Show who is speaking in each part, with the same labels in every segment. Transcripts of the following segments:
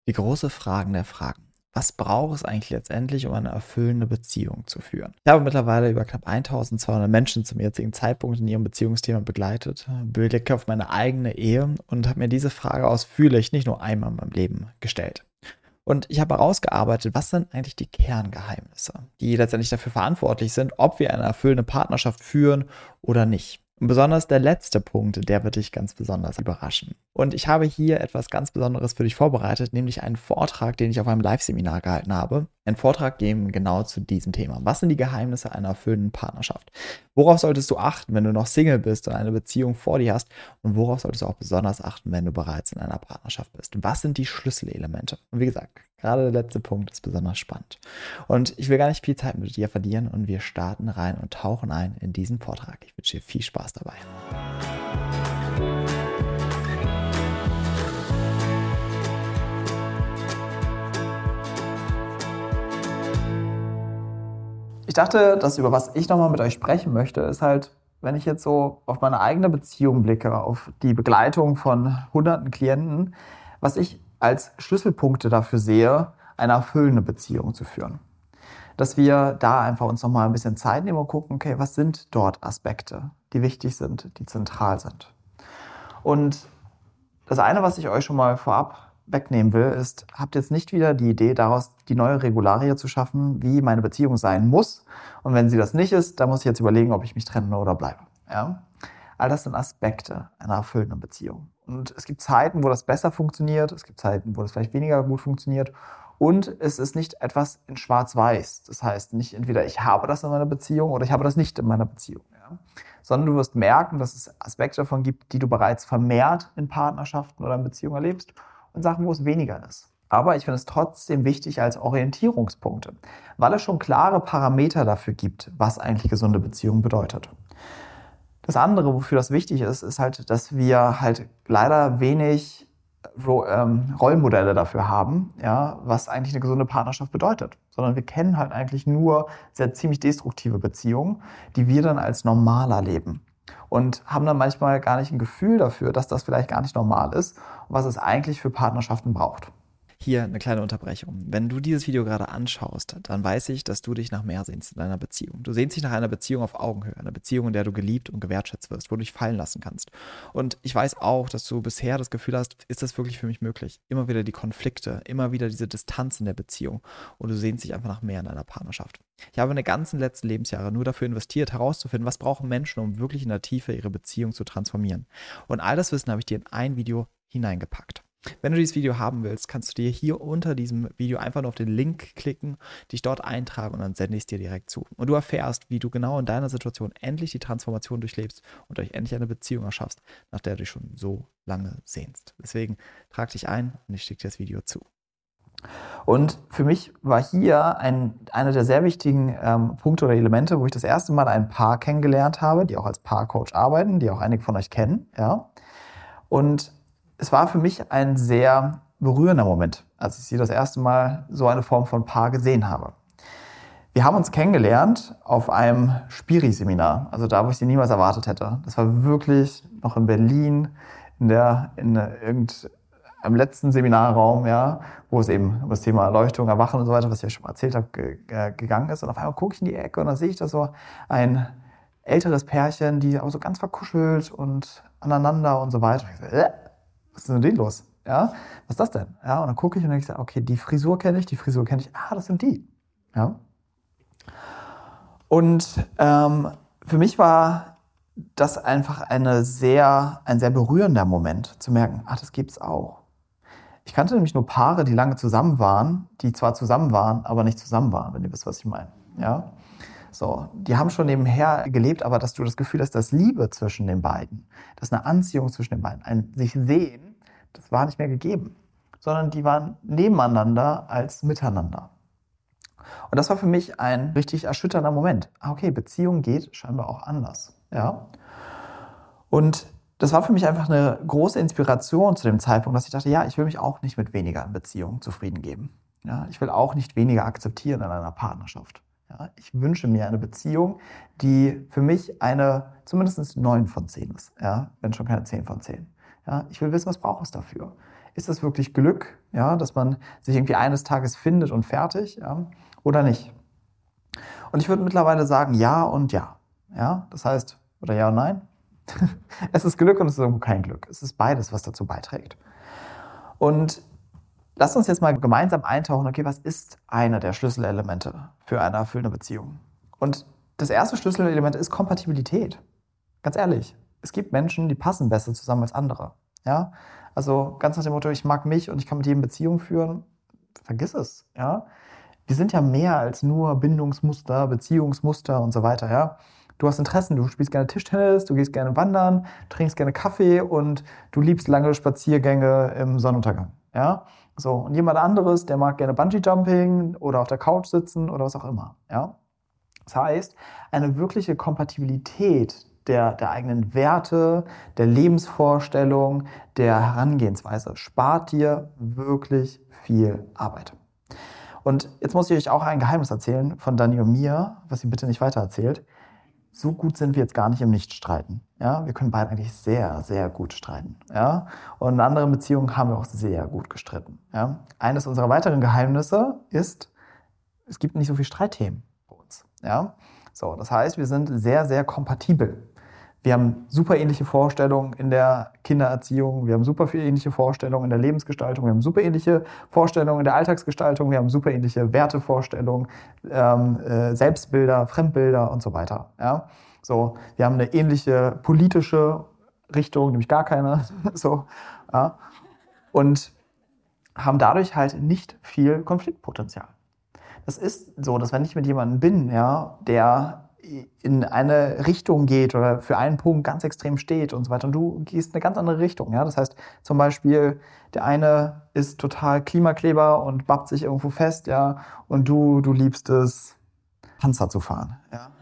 Speaker 1: Die große Fragen der Fragen. Was braucht es eigentlich letztendlich, um eine erfüllende Beziehung zu führen? Ich habe mittlerweile über knapp 1200 Menschen zum jetzigen Zeitpunkt in ihrem Beziehungsthema begleitet, blicke auf meine eigene Ehe und habe mir diese Frage ausführlich nicht nur einmal in meinem Leben gestellt. Und ich habe herausgearbeitet, was sind eigentlich die Kerngeheimnisse, die letztendlich dafür verantwortlich sind, ob wir eine erfüllende Partnerschaft führen oder nicht. Und besonders der letzte Punkt, der wird dich ganz besonders überraschen. Und ich habe hier etwas ganz Besonderes für dich vorbereitet, nämlich einen Vortrag, den ich auf einem Live-Seminar gehalten habe. Ein Vortrag eben genau zu diesem Thema. Was sind die Geheimnisse einer erfüllenden Partnerschaft? Worauf solltest du achten, wenn du noch Single bist und eine Beziehung vor dir hast? Und worauf solltest du auch besonders achten, wenn du bereits in einer Partnerschaft bist? Was sind die Schlüsselelemente? Und wie gesagt, gerade der letzte Punkt ist besonders spannend. Und ich will gar nicht viel Zeit mit dir verlieren und wir starten rein und tauchen ein in diesen Vortrag. Ich wünsche dir viel Spaß dabei. Ich dachte, das, über was ich nochmal mit euch sprechen möchte, ist halt, wenn ich jetzt so auf meine eigene Beziehung blicke, auf die Begleitung von hunderten Klienten, was ich als Schlüsselpunkte dafür sehe, eine erfüllende Beziehung zu führen. Dass wir da einfach uns nochmal ein bisschen Zeit nehmen und gucken, okay, was sind dort Aspekte, die wichtig sind, die zentral sind. Und das eine, was ich euch schon mal vorab wegnehmen will, ist, habt jetzt nicht wieder die Idee, daraus die neue Regularie zu schaffen, wie meine Beziehung sein muss. Und wenn sie das nicht ist, dann muss ich jetzt überlegen, ob ich mich trenne oder bleibe. Ja? All das sind Aspekte einer erfüllenden Beziehung. Und es gibt Zeiten, wo das besser funktioniert, es gibt Zeiten, wo das vielleicht weniger gut funktioniert. Und es ist nicht etwas in Schwarz-Weiß. Das heißt nicht entweder ich habe das in meiner Beziehung oder ich habe das nicht in meiner Beziehung. Ja? Sondern du wirst merken, dass es Aspekte davon gibt, die du bereits vermehrt in Partnerschaften oder in Beziehungen erlebst und Sachen, wo es weniger ist. Aber ich finde es trotzdem wichtig als Orientierungspunkte, weil es schon klare Parameter dafür gibt, was eigentlich gesunde Beziehung bedeutet. Das andere, wofür das wichtig ist, ist halt, dass wir halt leider wenig Rollenmodelle dafür haben, ja, was eigentlich eine gesunde Partnerschaft bedeutet. Sondern wir kennen halt eigentlich nur sehr ziemlich destruktive Beziehungen, die wir dann als normal erleben. Und haben dann manchmal gar nicht ein Gefühl dafür, dass das vielleicht gar nicht normal ist und was es eigentlich für Partnerschaften braucht. Hier eine kleine Unterbrechung. Wenn du dieses Video gerade anschaust, dann weiß ich, dass du dich nach mehr sehnst in deiner Beziehung. Du sehnst dich nach einer Beziehung auf Augenhöhe, einer Beziehung, in der du geliebt und gewertschätzt wirst, wo du dich fallen lassen kannst. Und ich weiß auch, dass du bisher das Gefühl hast, ist das wirklich für mich möglich? Immer wieder die Konflikte, immer wieder diese Distanz in der Beziehung und du sehnst dich einfach nach mehr in deiner Partnerschaft. Ich habe meine ganzen letzten Lebensjahre nur dafür investiert, herauszufinden, was brauchen Menschen, um wirklich in der Tiefe ihre Beziehung zu transformieren. Und all das Wissen habe ich dir in ein Video hineingepackt. Wenn du dieses Video haben willst, kannst du dir hier unter diesem Video einfach nur auf den Link klicken, dich dort eintragen und dann sende ich es dir direkt zu. Und du erfährst, wie du genau in deiner Situation endlich die Transformation durchlebst und euch endlich eine Beziehung erschaffst, nach der du dich schon so lange sehnst. Deswegen trag dich ein und ich schicke dir das Video zu. Und für mich war hier einer der sehr wichtigen Punkte oder Elemente, wo ich das erste Mal ein Paar kennengelernt habe, die auch als Paarcoach arbeiten, die auch einige von euch kennen. Ja? Und es war für mich ein sehr berührender Moment, als ich sie das erste Mal so eine Form von Paar gesehen habe. Wir haben uns kennengelernt auf einem Spiri-Seminar, also da, wo ich sie niemals erwartet hätte. Das war wirklich noch in Berlin, im letzten Seminarraum, ja, wo es eben um das Thema Erleuchtung, Erwachen und so weiter, was ich ja schon mal erzählt habe, gegangen ist. Und auf einmal gucke ich in die Ecke und dann sehe ich da so ein älteres Pärchen, die aber so ganz verkuschelt und aneinander und so weiter. Und ich so, was ist denn mit denen los? Ja, was ist das denn? Ja, und dann gucke ich und dann denke ich, okay, die Frisur kenne ich. Das sind die. Ja. Und für mich war das einfach ein sehr berührender Moment, zu merken, das gibt's auch. Ich kannte nämlich nur Paare, die lange zusammen waren, die zwar zusammen waren, aber nicht zusammen waren, wenn ihr wisst, was ich meine. Ja? So, die haben schon nebenher gelebt, aber dass du das Gefühl hast, dass Liebe zwischen den beiden, dass eine Anziehung zwischen den beiden, ein sich sehen, das war nicht mehr gegeben, sondern die waren nebeneinander als miteinander. Und das war für mich ein richtig erschütternder Moment. Okay, Beziehung geht scheinbar auch anders. Ja? Und das war für mich einfach eine große Inspiration zu dem Zeitpunkt, dass ich dachte, ja, ich will mich auch nicht mit weniger in Beziehung zufrieden geben. Ja? Ich will auch nicht weniger akzeptieren in einer Partnerschaft. Ja? Ich wünsche mir eine Beziehung, die für mich eine zumindest 9 von 10 ist. Ja? Wenn schon keine 10 von 10. Ja? Ich will wissen, was braucht es dafür. Ist das wirklich Glück, ja, dass man sich irgendwie eines Tages findet und fertig, ja, oder nicht? Und ich würde mittlerweile sagen, ja und ja. Ja, das heißt, oder ja und nein. Es ist Glück und es ist irgendwo kein Glück. Es ist beides, was dazu beiträgt. Und lasst uns jetzt mal gemeinsam eintauchen, okay, was ist einer der Schlüsselelemente für eine erfüllende Beziehung? Und das erste Schlüsselelement ist Kompatibilität. Ganz ehrlich, es gibt Menschen, die passen besser zusammen als andere. Ja? Also ganz nach dem Motto, ich mag mich und ich kann mit jedem Beziehung führen. Vergiss es. Ja? Wir sind ja mehr als nur Bindungsmuster, Beziehungsmuster und so weiter. Ja? Du hast Interessen, du spielst gerne Tischtennis, du gehst gerne wandern, trinkst gerne Kaffee und du liebst lange Spaziergänge im Sonnenuntergang. Ja? So, und jemand anderes, der mag gerne Bungee-Jumping oder auf der Couch sitzen oder was auch immer. Ja? Das heißt, eine wirkliche Kompatibilität der eigenen Werte, der Lebensvorstellung, der Herangehensweise spart dir wirklich viel Arbeit. Und jetzt muss ich euch auch ein Geheimnis erzählen von Dani und mir, was ihr bitte nicht weitererzählt. So gut sind wir jetzt gar nicht im Nichtstreiten. Ja? Wir können beide eigentlich sehr, sehr gut streiten. Ja? Und in anderen Beziehungen haben wir auch sehr gut gestritten. Ja? Eines unserer weiteren Geheimnisse ist, es gibt nicht so viele Streitthemen bei uns. Ja? So, das heißt, wir sind sehr, sehr kompatibel. Wir haben super ähnliche Vorstellungen in der Kindererziehung, wir haben super viel ähnliche Vorstellungen in der Lebensgestaltung, wir haben super ähnliche Vorstellungen in der Alltagsgestaltung, wir haben super ähnliche Wertevorstellungen, Selbstbilder, Fremdbilder und so weiter. Ja? So, wir haben eine ähnliche politische Richtung, nämlich gar keine. So, ja? Und haben dadurch halt nicht viel Konfliktpotenzial. Das ist so, dass wenn ich mit jemandem bin, ja, der in eine Richtung geht oder für einen Punkt ganz extrem steht und so weiter und du gehst eine ganz andere Richtung. Ja? Das heißt zum Beispiel, der eine ist total Klimakleber und bappt sich irgendwo fest, ja, und du liebst es, Panzer zu fahren. Ja?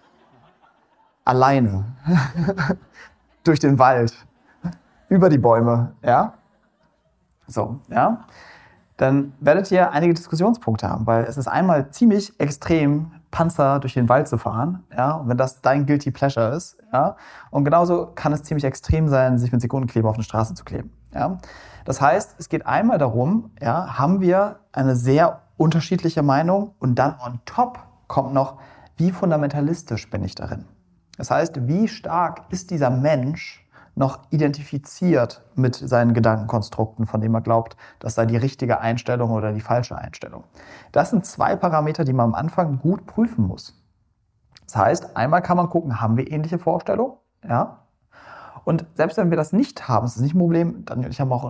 Speaker 1: Alleine. Durch den Wald. Über die Bäume. Ja? So, ja. Dann werdet ihr einige Diskussionspunkte haben, weil es ist einmal ziemlich extrem, Panzer durch den Wald zu fahren, ja, und wenn das dein Guilty Pleasure ist, ja, und genauso kann es ziemlich extrem sein, sich mit Sekundenkleber auf eine Straße zu kleben, ja. Das heißt, es geht einmal darum, ja, haben wir eine sehr unterschiedliche Meinung und dann on top kommt noch, wie fundamentalistisch bin ich darin? Das heißt, wie stark ist dieser Mensch noch identifiziert mit seinen Gedankenkonstrukten, von denen er glaubt, das sei die richtige Einstellung oder die falsche Einstellung. Das sind zwei Parameter, die man am Anfang gut prüfen muss. Das heißt, einmal kann man gucken, haben wir ähnliche Vorstellungen? Ja. Und selbst wenn wir das nicht haben, ist das nicht ein Problem. Daniel und ich haben auch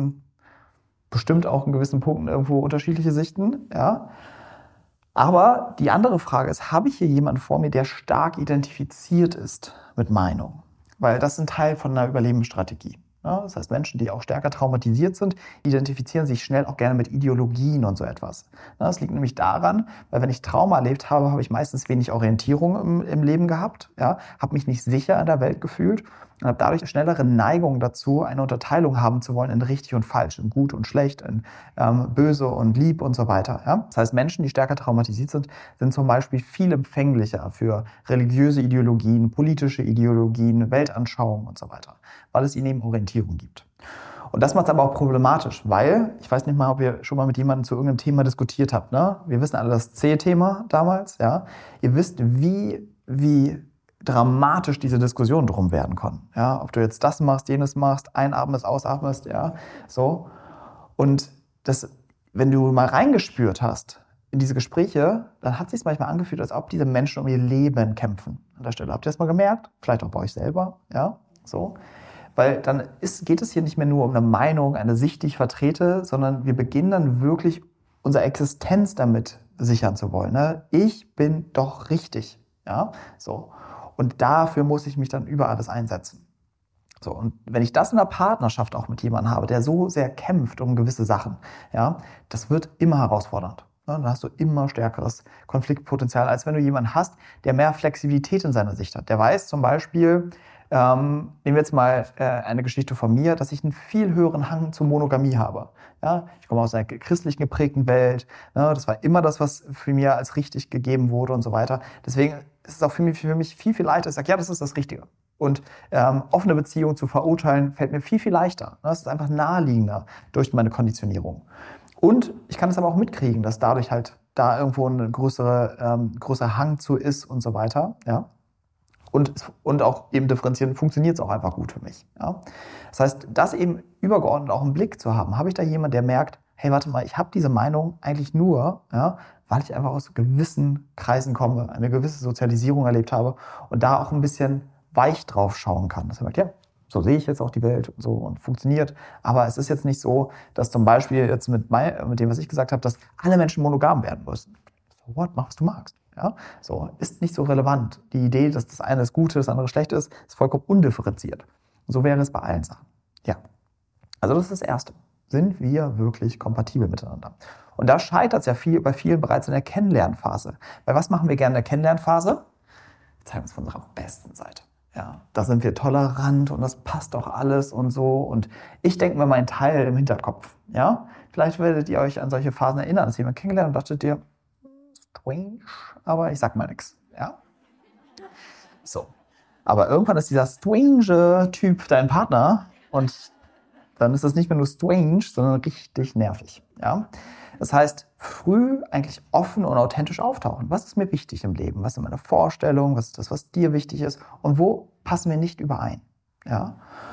Speaker 1: bestimmt auch in gewissen Punkten irgendwo unterschiedliche Sichten. Ja. Aber die andere Frage ist, habe ich hier jemanden vor mir, der stark identifiziert ist mit Meinung? Weil das ist ein Teil von einer Überlebensstrategie. Ja, das heißt, Menschen, die auch stärker traumatisiert sind, identifizieren sich schnell auch gerne mit Ideologien und so etwas. Ja, das liegt nämlich daran, weil wenn ich Trauma erlebt habe, habe ich meistens wenig Orientierung im Leben gehabt, ja, habe mich nicht sicher in der Welt gefühlt und habe dadurch eine schnellere Neigung dazu, eine Unterteilung haben zu wollen in richtig und falsch, in gut und schlecht, in böse und lieb und so weiter. Ja? Das heißt, Menschen, die stärker traumatisiert sind, sind zum Beispiel viel empfänglicher für religiöse Ideologien, politische Ideologien, Weltanschauungen und so weiter, weil es ihnen eben Orientierung gibt. Und das macht es aber auch problematisch, weil, ich weiß nicht mal, ob ihr schon mal mit jemandem zu irgendeinem Thema diskutiert habt. Ne? Wir wissen alle das C-Thema damals. Ja? Ihr wisst, wie dramatisch diese Diskussionen drum werden können. Ja? Ob du jetzt das machst, jenes machst, einatmest, ausatmest, ja, so. Und das, wenn du mal reingespürt hast in diese Gespräche, dann hat es sich manchmal angefühlt, als ob diese Menschen um ihr Leben kämpfen. An der Stelle habt ihr das mal gemerkt? Vielleicht auch bei euch selber, ja, so. Weil dann geht es hier nicht mehr nur um eine Meinung, eine Sicht, die ich vertrete, sondern wir beginnen dann wirklich unsere Existenz damit sichern zu wollen. Ne? Ich bin doch richtig. Ja? So. Und dafür muss ich mich dann über alles einsetzen. So, und wenn ich das in einer Partnerschaft auch mit jemandem habe, der so sehr kämpft um gewisse Sachen, ja, das wird immer herausfordernd. Ja, dann hast du immer stärkeres Konfliktpotenzial, als wenn du jemanden hast, der mehr Flexibilität in seiner Sicht hat. Der weiß zum Beispiel, nehmen wir jetzt mal eine Geschichte von mir, dass ich einen viel höheren Hang zur Monogamie habe. Ja, ich komme aus einer christlich geprägten Welt. Ne, das war immer das, was für mich als richtig gegeben wurde und so weiter. Deswegen ist es auch für mich viel, viel leichter. Ich sage, ja, das ist das Richtige. Und offene Beziehungen zu verurteilen, fällt mir viel, viel leichter. Das ist einfach naheliegender durch meine Konditionierung. Und ich kann es aber auch mitkriegen, dass dadurch halt da irgendwo ein größerer Hang zu ist und so weiter. Ja? Und auch eben differenzieren, funktioniert es auch einfach gut für mich. Ja? Das heißt, das eben übergeordnet auch im Blick zu haben. Habe ich da jemanden, der merkt, hey, warte mal, ich habe diese Meinung eigentlich nur, ja, weil ich einfach aus gewissen Kreisen komme, eine gewisse Sozialisierung erlebt habe und da auch ein bisschen weich drauf schauen kann. Dass er merkt, ja, so sehe ich jetzt auch die Welt und so und funktioniert. Aber es ist jetzt nicht so, dass zum Beispiel jetzt mit dem, was ich gesagt habe, dass alle Menschen monogam werden müssen. So what? Mach, was du magst. Ja? So, ist nicht so relevant. Die Idee, dass das eine das Gute, das andere schlecht ist vollkommen undifferenziert. Und so wäre es bei allen Sachen. Ja. Also das ist das Erste. Sind wir wirklich kompatibel miteinander? Und da scheitert es ja bei vielen bereits in der Kennenlernphase. Weil was machen wir gerne in der Kennenlernphase? Wir zeigen uns von unserer besten Seite. Ja, da sind wir tolerant und das passt doch alles und so. Und ich denke mir meinen Teil im Hinterkopf. Ja? Vielleicht werdet ihr euch an solche Phasen erinnern, dass jemand kennengelernt und dachtet ihr, strange, aber ich sag mal nichts. Ja? So. Aber irgendwann ist dieser strange Typ dein Partner und dann ist das nicht mehr nur strange, sondern richtig nervig. Ja? Das heißt, früh eigentlich offen und authentisch auftauchen. Was ist mir wichtig im Leben? Was sind meine Vorstellungen? Was ist das, was dir wichtig ist? Und wo passen wir nicht überein? Ja?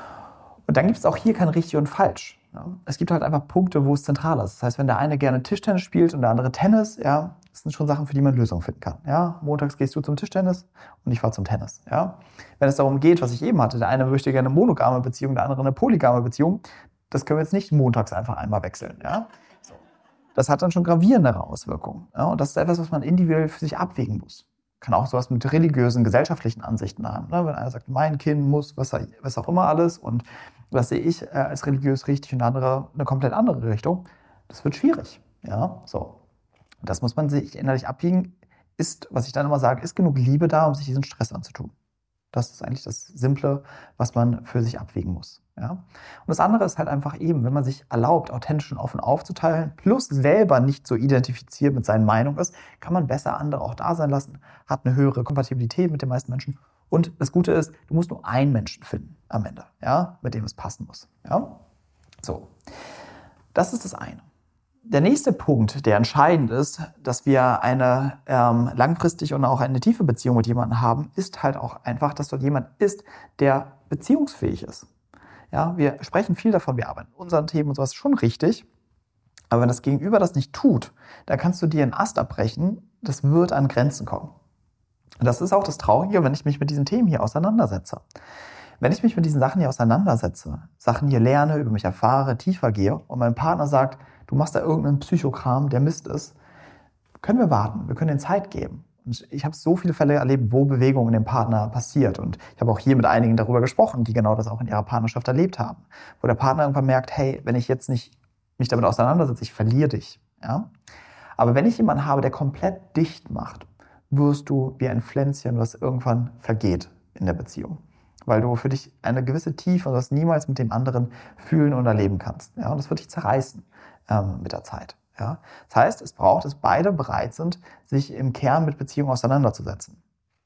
Speaker 1: Und dann gibt es auch hier kein richtig und falsch. Ja? Es gibt halt einfach Punkte, wo es zentral ist. Das heißt, wenn der eine gerne Tischtennis spielt und der andere Tennis, ja, das sind schon Sachen, für die man Lösungen finden kann. Ja? Montags gehst du zum Tischtennis und ich fahre zum Tennis. Ja? Wenn es darum geht, was ich eben hatte, der eine möchte gerne eine monogame Beziehung, der andere eine polygame Beziehung, das können wir jetzt nicht montags einfach einmal wechseln. Ja? So. Das hat dann schon gravierendere Auswirkungen. Ja? Und das ist etwas, was man individuell für sich abwägen muss. Kann auch sowas mit religiösen, gesellschaftlichen Ansichten haben. Ne? Wenn einer sagt, mein Kind muss, was auch immer alles und was sehe ich als religiös richtig und der andere eine komplett andere Richtung, das wird schwierig. Ja? So. Und das muss man sich innerlich abwägen. Ist, was ich dann immer sage, ist genug Liebe da, um sich diesen Stress anzutun? Das ist eigentlich das Simple, was man für sich abwägen muss. Ja? Und das andere ist halt einfach eben, wenn man sich erlaubt, authentisch und offen aufzuteilen, plus selber nicht so identifiziert mit seinen Meinungen ist, kann man besser andere auch da sein lassen, hat eine höhere Kompatibilität mit den meisten Menschen. Und das Gute ist, du musst nur einen Menschen finden am Ende, ja, mit dem es passen muss. Ja? So, das ist das eine. Der nächste Punkt, der entscheidend ist, dass wir eine langfristig und auch eine tiefe Beziehung mit jemandem haben, ist halt auch einfach, dass dort jemand ist, der beziehungsfähig ist. Ja, wir sprechen viel davon, wir arbeiten an unseren Themen und sowas, schon richtig. Aber wenn das Gegenüber das nicht tut, dann kannst du dir einen Ast abbrechen, das wird an Grenzen kommen. Und das ist auch das Traurige, wenn ich mich mit diesen Themen hier auseinandersetze. Wenn ich mich mit diesen Sachen hier auseinandersetze, Sachen hier lerne, über mich erfahre, tiefer gehe und mein Partner sagt, du machst da irgendeinen Psychokram, der Mist ist, können wir warten, wir können den Zeit geben. Und ich habe so viele Fälle erlebt, wo Bewegung in dem Partner passiert. Und ich habe auch hier mit einigen darüber gesprochen, die genau das auch in ihrer Partnerschaft erlebt haben. Wo der Partner irgendwann merkt, hey, wenn ich jetzt nicht mich damit auseinandersetze, ich verliere dich. Ja? Aber wenn ich jemanden habe, der komplett dicht macht, wirst du wie ein Pflänzchen, was irgendwann vergeht in der Beziehung. Weil du für dich eine gewisse Tiefe, was niemals mit dem anderen fühlen und erleben kannst. Ja? Und das wird dich zerreißen mit der Zeit. Ja? Das heißt, es braucht, dass beide bereit sind, sich im Kern mit Beziehungen auseinanderzusetzen.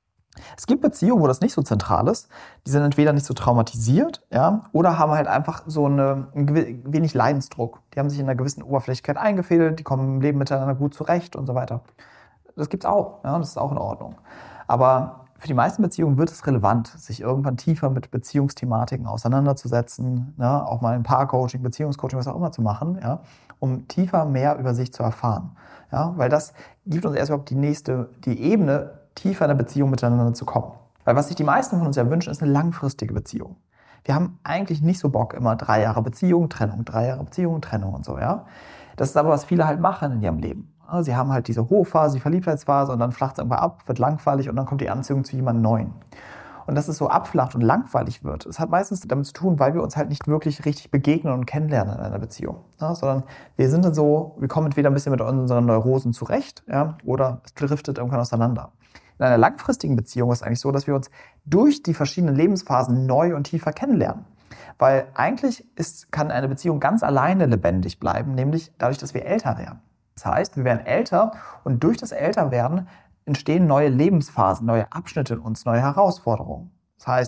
Speaker 1: Es gibt Beziehungen, wo das nicht so zentral ist. Die sind entweder nicht so traumatisiert, ja, oder haben halt einfach so ein wenig Leidensdruck. Die haben sich in einer gewissen Oberflächlichkeit eingefädelt, die kommen im Leben miteinander gut zurecht und so weiter. Das gibt's auch, ja, das ist auch in Ordnung. Aber für die meisten Beziehungen wird es relevant, sich irgendwann tiefer mit Beziehungsthematiken auseinanderzusetzen, ne, auch mal ein Paarcoaching, Beziehungscoaching, was auch immer zu machen, ja, um tiefer mehr über sich zu erfahren. Ja, weil das gibt uns erst überhaupt die Ebene, tiefer in der Beziehung miteinander zu kommen. Weil was sich die meisten von uns ja wünschen, ist eine langfristige Beziehung. Wir haben eigentlich nicht so Bock, immer 3 Jahre Beziehung, Trennung, 3 Jahre Beziehung, Trennung und so, ja. Das ist aber, was viele halt machen in ihrem Leben. Sie haben halt diese Hochphase, die Verliebtheitsphase und dann flacht es irgendwann ab, wird langweilig und dann kommt die Anziehung zu jemandem Neuen. Und dass es so abflacht und langweilig wird, das hat meistens damit zu tun, weil wir uns halt nicht wirklich richtig begegnen und kennenlernen in einer Beziehung. Ja, sondern wir sind dann so, wir kommen entweder ein bisschen mit unseren Neurosen zurecht, ja, oder es driftet irgendwann auseinander. In einer langfristigen Beziehung ist es eigentlich so, dass wir uns durch die verschiedenen Lebensphasen neu und tiefer kennenlernen. Weil eigentlich kann eine Beziehung ganz alleine lebendig bleiben, nämlich dadurch, dass wir älter werden. Das heißt, wir werden älter und durch das Älterwerden entstehen neue Lebensphasen, neue Abschnitte in uns, neue Herausforderungen. Das heißt,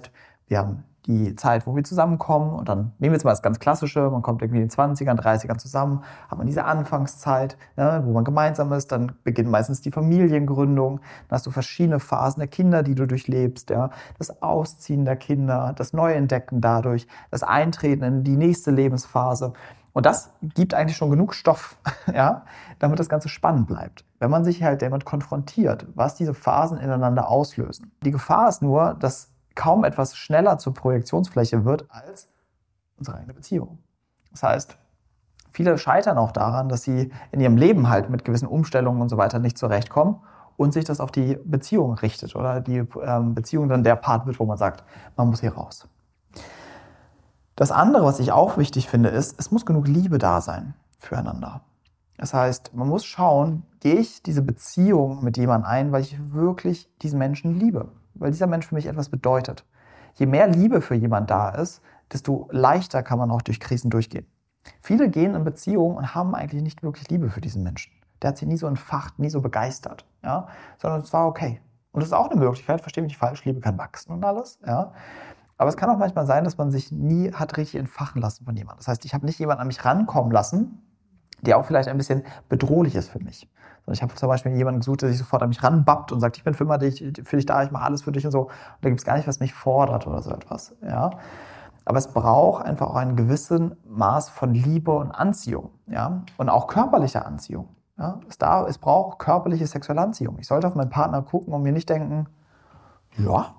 Speaker 1: wir haben die Zeit, wo wir zusammenkommen und dann nehmen wir jetzt mal das ganz Klassische, man kommt irgendwie in den 20ern, 30ern zusammen, hat man diese Anfangszeit, ne, wo man gemeinsam ist, dann beginnt meistens die Familiengründung, dann hast du verschiedene Phasen der Kinder, die du durchlebst, ja, das Ausziehen der Kinder, das Neuentdecken dadurch, das Eintreten in die nächste Lebensphase und das gibt eigentlich schon genug Stoff, ja, damit das Ganze spannend bleibt. Wenn man sich halt damit konfrontiert, was diese Phasen ineinander auslösen. Die Gefahr ist nur, dass kaum etwas schneller zur Projektionsfläche wird als unsere eigene Beziehung. Das heißt, viele scheitern auch daran, dass sie in ihrem Leben halt mit gewissen Umstellungen und so weiter nicht zurechtkommen und sich das auf die Beziehung richtet oder die Beziehung dann der Part wird, wo man sagt, man muss hier raus. Das andere, was ich auch wichtig finde, ist, es muss genug Liebe da sein füreinander. Das heißt, man muss schauen, gehe ich diese Beziehung mit jemandem ein, weil ich wirklich diesen Menschen liebe. Weil dieser Mensch für mich etwas bedeutet. Je mehr Liebe für jemanden da ist, desto leichter kann man auch durch Krisen durchgehen. Viele gehen in Beziehungen und haben eigentlich nicht wirklich Liebe für diesen Menschen. Der hat sie nie so entfacht, nie so begeistert, ja? Sondern es war okay. Und das ist auch eine Möglichkeit, verstehe mich nicht falsch, Liebe kann wachsen und alles. Ja? Aber es kann auch manchmal sein, dass man sich nie hat richtig entfachen lassen von jemandem. Das heißt, ich habe nicht jemanden an mich rankommen lassen, der auch vielleicht ein bisschen bedrohlich ist für mich. Ich habe zum Beispiel jemanden gesucht, der sich sofort an mich ranbappt und sagt, ich bin für dich da, ich mache alles für dich und so. Und da gibt es gar nicht, was mich fordert oder so etwas. Ja? Aber es braucht einfach auch einen gewissen Maß von Liebe und Anziehung. Ja? Und auch körperlicher Anziehung. Ja? Es braucht körperliche sexuelle Anziehung. Ich sollte auf meinen Partner gucken und mir nicht denken, ja.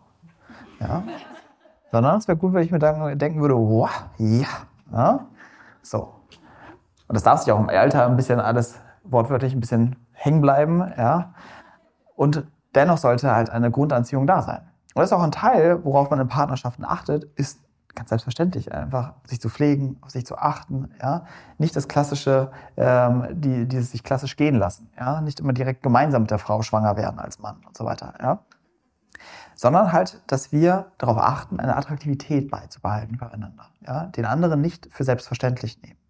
Speaker 1: Sondern es wäre gut, wenn ich mir denken würde, wow, ja. Ja? So. Und das darf sich auch im Alter ein bisschen alles wortwörtlich ein bisschen hängen bleiben, ja. Und dennoch sollte halt eine Grundanziehung da sein. Und das ist auch ein Teil, worauf man in Partnerschaften achtet, ist ganz selbstverständlich einfach sich zu pflegen, auf sich zu achten, ja. Nicht das klassische, dieses sich klassisch gehen lassen, ja. Nicht immer direkt gemeinsam mit der Frau schwanger werden als Mann und so weiter, ja. Sondern halt, dass wir darauf achten, eine Attraktivität beizubehalten füreinander, ja. Den anderen nicht für selbstverständlich nehmen.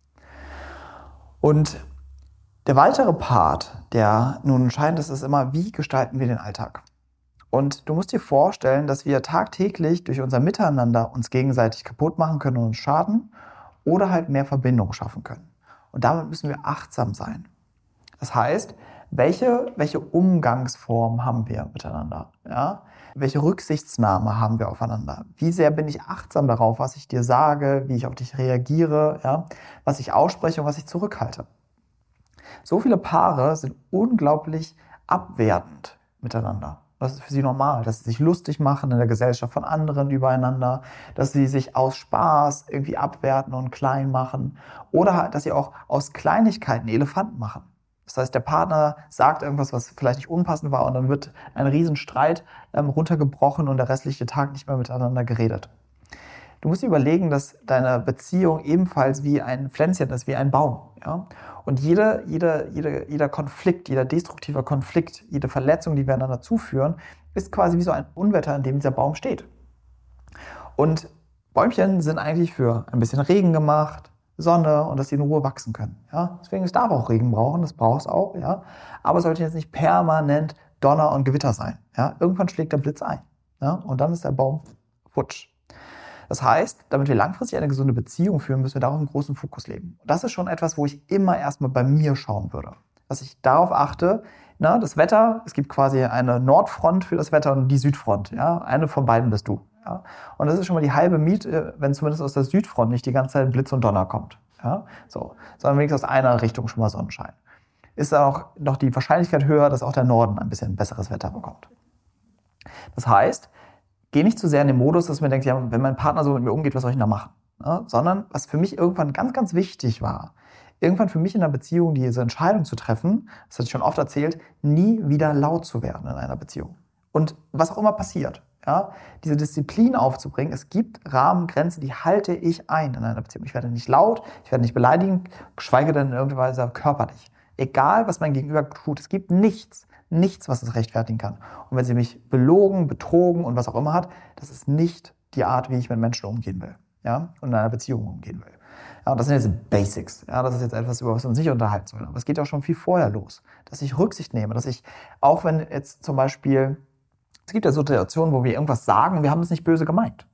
Speaker 1: Und der weitere Part, der nun entscheidend ist, ist immer, wie gestalten wir den Alltag? Und du musst dir vorstellen, dass wir tagtäglich durch unser Miteinander uns gegenseitig kaputt machen können und uns schaden oder halt mehr Verbindung schaffen können. Und damit müssen wir achtsam sein. Das heißt, welche Umgangsform haben wir miteinander? Ja? Welche Rücksichtsnahme haben wir aufeinander? Wie sehr bin ich achtsam darauf, was ich dir sage, wie ich auf dich reagiere, ja? Was ich ausspreche und was ich zurückhalte? So viele Paare sind unglaublich abwertend miteinander. Das ist für sie normal, dass sie sich lustig machen in der Gesellschaft von anderen übereinander, dass sie sich aus Spaß irgendwie abwerten und klein machen oder dass sie auch aus Kleinigkeiten Elefanten machen. Das heißt, der Partner sagt irgendwas, was vielleicht nicht unpassend war und dann wird ein Riesenstreit runtergebrochen und der restliche Tag nicht mehr miteinander geredet. Du musst dir überlegen, dass deine Beziehung ebenfalls wie ein Pflänzchen ist, wie ein Baum. Ja? Und jeder Konflikt, jeder destruktive Konflikt, jede Verletzung, die wir einander zuführen, ist quasi wie so ein Unwetter, in dem dieser Baum steht. Und Bäumchen sind eigentlich für ein bisschen Regen gemacht, Sonne und dass sie in Ruhe wachsen können. Ja? Deswegen, es darf auch Regen brauchen, das braucht es auch. Ja? Aber es sollte jetzt nicht permanent Donner und Gewitter sein. Ja? Irgendwann schlägt der Blitz ein. Ja? Und dann ist der Baum futsch. Das heißt, damit wir langfristig eine gesunde Beziehung führen, müssen wir darauf einen großen Fokus legen. Und das ist schon etwas, wo ich immer erstmal bei mir schauen würde. Dass ich darauf achte, das Wetter, es gibt quasi eine Nordfront für das Wetter und die Südfront. Ja? Eine von beiden bist du. Ja? Und das ist schon mal die halbe Miete, wenn zumindest aus der Südfront nicht die ganze Zeit Blitz und Donner kommt. Ja? So. Sondern wenigstens aus einer Richtung schon mal Sonnenschein. Ist dann auch noch die Wahrscheinlichkeit höher, dass auch der Norden ein bisschen besseres Wetter bekommt. Das heißt, geh nicht zu sehr in den Modus, dass man denkt, ja, wenn mein Partner so mit mir umgeht, was soll ich denn da machen? Ja, sondern was für mich irgendwann ganz, ganz wichtig war, irgendwann für mich in einer Beziehung diese Entscheidung zu treffen, das hatte ich schon oft erzählt, nie wieder laut zu werden in einer Beziehung. Und was auch immer passiert, ja, diese Disziplin aufzubringen, es gibt Rahmengrenzen, die halte ich ein in einer Beziehung. Ich werde nicht laut, ich werde nicht beleidigen, geschweige denn in irgendeiner Weise körperlich. Egal, was mein Gegenüber tut, es gibt nichts, was es rechtfertigen kann. Und wenn sie mich belogen, betrogen und was auch immer hat, das ist nicht die Art, wie ich mit Menschen umgehen will, ja, und in einer Beziehung umgehen will. Ja, und das sind jetzt Basics. Ja, das ist jetzt etwas, über was wir uns nicht unterhalten sollen. Aber es geht auch schon viel vorher los, dass ich Rücksicht nehme, dass ich, auch wenn jetzt zum Beispiel, es gibt ja Situationen, wo wir irgendwas sagen, wir haben es nicht böse gemeint.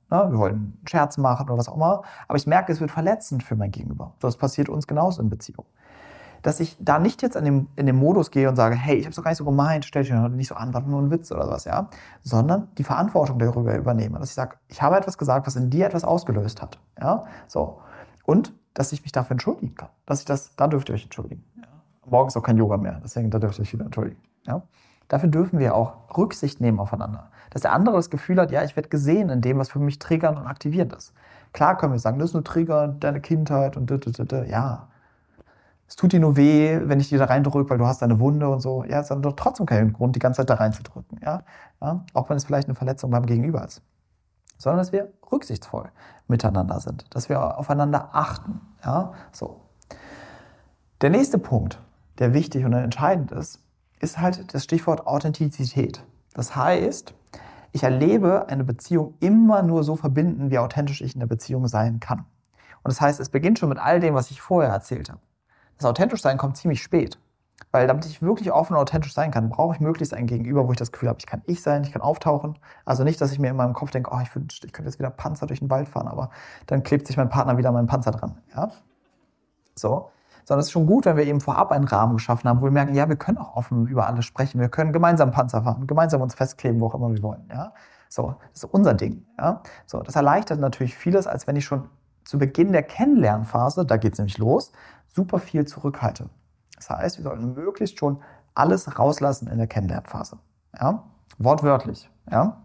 Speaker 1: Ne? Wir wollen einen Scherz machen oder was auch immer. Aber ich merke, es wird verletzend für mein Gegenüber. Das passiert uns genauso in Beziehung. Dass ich da nicht jetzt in den Modus gehe und sage, hey, ich habe es doch gar nicht so gemeint, stell dich nicht so an, war nur ein Witz oder sowas, ja, sondern die Verantwortung darüber übernehme. Dass ich sage, ich habe etwas gesagt, was in dir etwas ausgelöst hat, ja, so. Und, dass ich mich dafür entschuldigen kann. Da dürft ihr euch entschuldigen. Ja. Morgen ist auch kein Yoga mehr, deswegen, da dürft ihr euch wieder entschuldigen, ja. Dafür dürfen wir auch Rücksicht nehmen aufeinander. Dass der andere das Gefühl hat, ja, ich werde gesehen in dem, was für mich triggernd und aktivierend ist. Klar können wir sagen, das ist nur Trigger, deine Kindheit und ja. Es tut dir nur weh, wenn ich dir da reindrücke, weil du hast eine Wunde und so. Ja, es ist doch trotzdem kein Grund, die ganze Zeit da reinzudrücken. Ja? Ja? Auch wenn es vielleicht eine Verletzung beim Gegenüber ist. Sondern, dass wir rücksichtsvoll miteinander sind. Dass wir aufeinander achten. Ja? So. Der nächste Punkt, der wichtig und entscheidend ist halt das Stichwort Authentizität. Das heißt, ich erlebe eine Beziehung immer nur so verbinden, wie authentisch ich in der Beziehung sein kann. Und das heißt, es beginnt schon mit all dem, was ich vorher erzählt habe. Das Authentischsein kommt ziemlich spät. Weil damit ich wirklich offen und authentisch sein kann, brauche ich möglichst ein Gegenüber, wo ich das Gefühl habe, ich kann ich sein, ich kann auftauchen. Also nicht, dass ich mir in meinem Kopf denke, oh, ich könnte jetzt wieder Panzer durch den Wald fahren, aber dann klebt sich mein Partner wieder an meinen Panzer dran. Ja? So. Sondern es ist schon gut, wenn wir eben vorab einen Rahmen geschaffen haben, wo wir merken, ja, wir können auch offen über alles sprechen. Wir können gemeinsam Panzer fahren, gemeinsam uns festkleben, wo auch immer wir wollen. Ja? So, das ist unser Ding. Ja? So, das erleichtert natürlich vieles, als wenn ich schon zu Beginn der Kennenlernphase, da geht es nämlich los, super viel zurückhalte. Das heißt, wir sollten möglichst schon alles rauslassen in der Kennenlernphase. Ja? Wortwörtlich. Ja?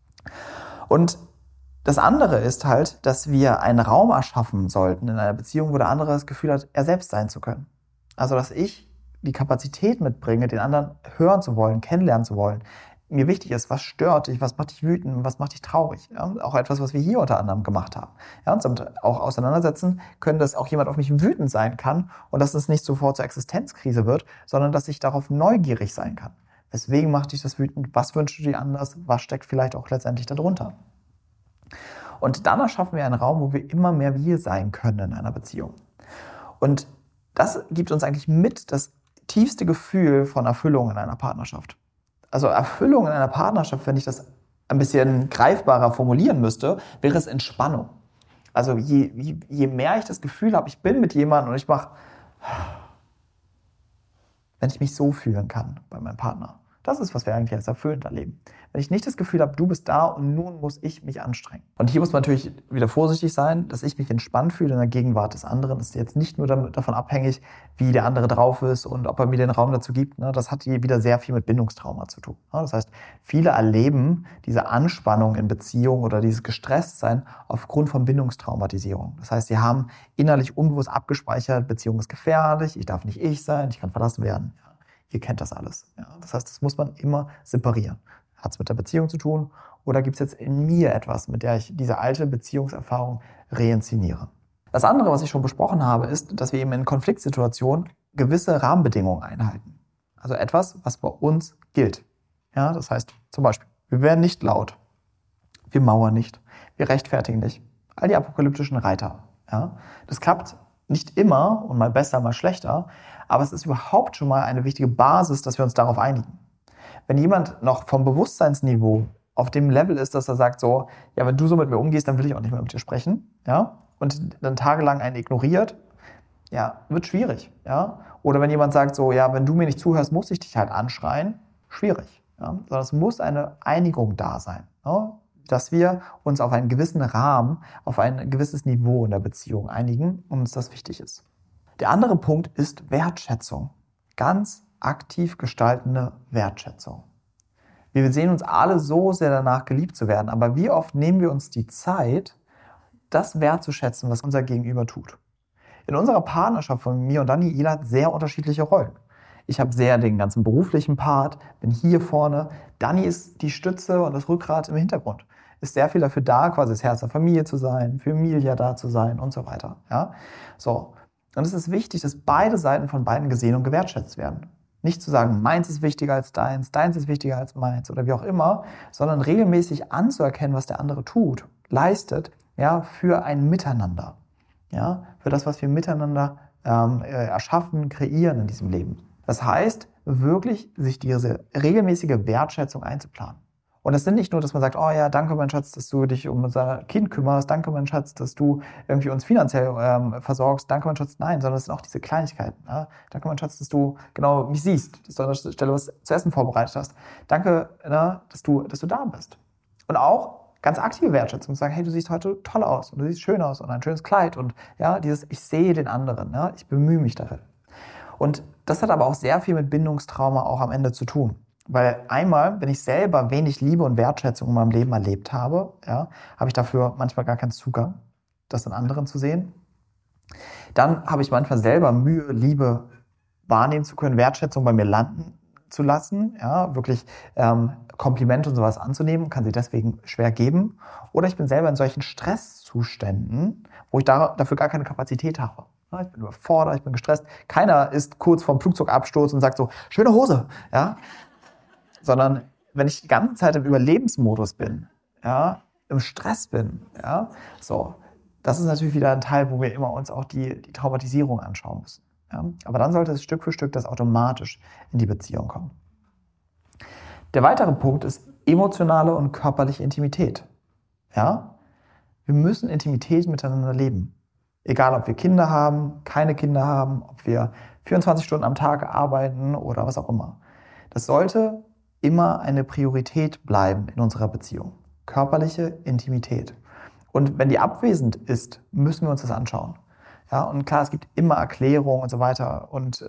Speaker 1: Und das andere ist halt, dass wir einen Raum erschaffen sollten in einer Beziehung, wo der andere das Gefühl hat, er selbst sein zu können. Also, dass ich die Kapazität mitbringe, den anderen hören zu wollen, kennenlernen zu wollen. Mir wichtig ist, was stört dich, was macht dich wütend, was macht dich traurig. Ja, auch etwas, was wir hier unter anderem gemacht haben. Ja, uns damit auch auseinandersetzen können, dass auch jemand auf mich wütend sein kann und dass es nicht sofort zur Existenzkrise wird, sondern dass ich darauf neugierig sein kann. Weswegen macht dich das wütend? Was wünschst du dir anders? Was steckt vielleicht auch letztendlich darunter? Und dann erschaffen wir einen Raum, wo wir immer mehr wir sein können in einer Beziehung. Und das gibt uns eigentlich mit das tiefste Gefühl von Erfüllung in einer Partnerschaft. Also Erfüllung in einer Partnerschaft, wenn ich das ein bisschen greifbarer formulieren müsste, wäre es Entspannung. Also je mehr ich das Gefühl habe, ich bin mit jemandem und ich mache, wenn ich mich so fühlen kann bei meinem Partner. Das ist, was wir eigentlich als erfüllend erleben. Wenn ich nicht das Gefühl habe, du bist da und nun muss ich mich anstrengen. Und hier muss man natürlich wieder vorsichtig sein, dass ich mich entspannt fühle in der Gegenwart des anderen. Ist jetzt nicht nur davon abhängig, wie der andere drauf ist und ob er mir den Raum dazu gibt. Das hat hier wieder sehr viel mit Bindungstrauma zu tun. Das heißt, viele erleben diese Anspannung in Beziehung oder dieses Gestresstsein aufgrund von Bindungstraumatisierung. Das heißt, sie haben innerlich unbewusst abgespeichert, Beziehung ist gefährlich, ich darf nicht ich sein, ich kann verlassen werden. Ihr kennt das alles. Ja. Das heißt, das muss man immer separieren. Hat es mit der Beziehung zu tun oder gibt es jetzt in mir etwas, mit der ich diese alte Beziehungserfahrung reinszeniere? Das andere, was ich schon besprochen habe, ist, dass wir eben in Konfliktsituationen gewisse Rahmenbedingungen einhalten. Also etwas, was bei uns gilt. Ja, das heißt zum Beispiel, wir werden nicht laut, wir mauern nicht, wir rechtfertigen nicht. All die apokalyptischen Reiter. Ja. Das klappt nicht immer und mal besser, mal schlechter, aber es ist überhaupt schon mal eine wichtige Basis, dass wir uns darauf einigen. Wenn jemand noch vom Bewusstseinsniveau auf dem Level ist, dass er sagt so, ja, wenn du so mit mir umgehst, dann will ich auch nicht mehr mit dir sprechen, ja, und dann tagelang einen ignoriert, ja, wird schwierig, ja. Oder wenn jemand sagt so, ja, wenn du mir nicht zuhörst, muss ich dich halt anschreien, schwierig, ja. Sondern es muss eine Einigung da sein, ja? Dass wir uns auf einen gewissen Rahmen, auf ein gewisses Niveau in der Beziehung einigen und uns das wichtig ist. Der andere Punkt ist Wertschätzung. Ganz aktiv gestaltende Wertschätzung. Wir sehen uns alle so sehr danach, geliebt zu werden, aber wie oft nehmen wir uns die Zeit, das wertzuschätzen, was unser Gegenüber tut? In unserer Partnerschaft von mir und Daniela hat sehr unterschiedliche Rollen. Ich habe sehr den ganzen beruflichen Part, bin hier vorne. Dani ist die Stütze und das Rückgrat im Hintergrund. Ist sehr viel dafür da, quasi das Herz der Familie zu sein, für Emilia da zu sein und so weiter. Ja? So. Und es ist wichtig, dass beide Seiten von beiden gesehen und gewertschätzt werden. Nicht zu sagen, meins ist wichtiger als deins ist wichtiger als meins oder wie auch immer, sondern regelmäßig anzuerkennen, was der andere tut, leistet, ja, für ein Miteinander. Ja? Für das, was wir miteinander erschaffen, kreieren in diesem Leben. Das heißt, wirklich sich diese regelmäßige Wertschätzung einzuplanen. Und es sind nicht nur, dass man sagt, oh ja, danke mein Schatz, dass du dich um unser Kind kümmerst, danke mein Schatz, dass du irgendwie uns finanziell versorgst, danke mein Schatz, nein, sondern es sind auch diese Kleinigkeiten. Ja? Danke mein Schatz, dass du genau mich siehst, dass du an der Stelle was zu essen vorbereitet hast. Danke, dass du da bist. Und auch ganz aktive Wertschätzung, zu sagen, hey, du siehst heute toll aus und du siehst schön aus und ein schönes Kleid und ja, dieses, ich sehe den anderen, ja? Ich bemühe mich darin. Und das hat aber auch sehr viel mit Bindungstrauma auch am Ende zu tun. Weil einmal, wenn ich selber wenig Liebe und Wertschätzung in meinem Leben erlebt habe, ja, habe ich dafür manchmal gar keinen Zugang, das in anderen zu sehen. Dann habe ich manchmal selber Mühe, Liebe wahrnehmen zu können, Wertschätzung bei mir landen zu lassen, ja, wirklich Komplimente und sowas anzunehmen, kann sie deswegen schwer geben. Oder ich bin selber in solchen Stresszuständen, wo ich dafür gar keine Kapazität habe. Ja, ich bin überfordert, ich bin gestresst. Keiner ist kurz vorm Flugzeugabsturz und sagt so, schöne Hose, ja. Sondern wenn ich die ganze Zeit im Überlebensmodus bin, ja, im Stress bin, ja, so, das ist natürlich wieder ein Teil, wo wir immer uns auch die Traumatisierung anschauen müssen. Ja. Aber dann sollte es Stück für Stück das automatisch in die Beziehung kommen. Der weitere Punkt ist emotionale und körperliche Intimität. Ja? Wir müssen Intimität miteinander leben. Egal, ob wir Kinder haben, keine Kinder haben, ob wir 24 Stunden am Tag arbeiten oder was auch immer. Das sollte immer eine Priorität bleiben in unserer Beziehung. Körperliche Intimität. Und wenn die abwesend ist, müssen wir uns das anschauen. Ja, und klar, es gibt immer Erklärungen und so weiter. Und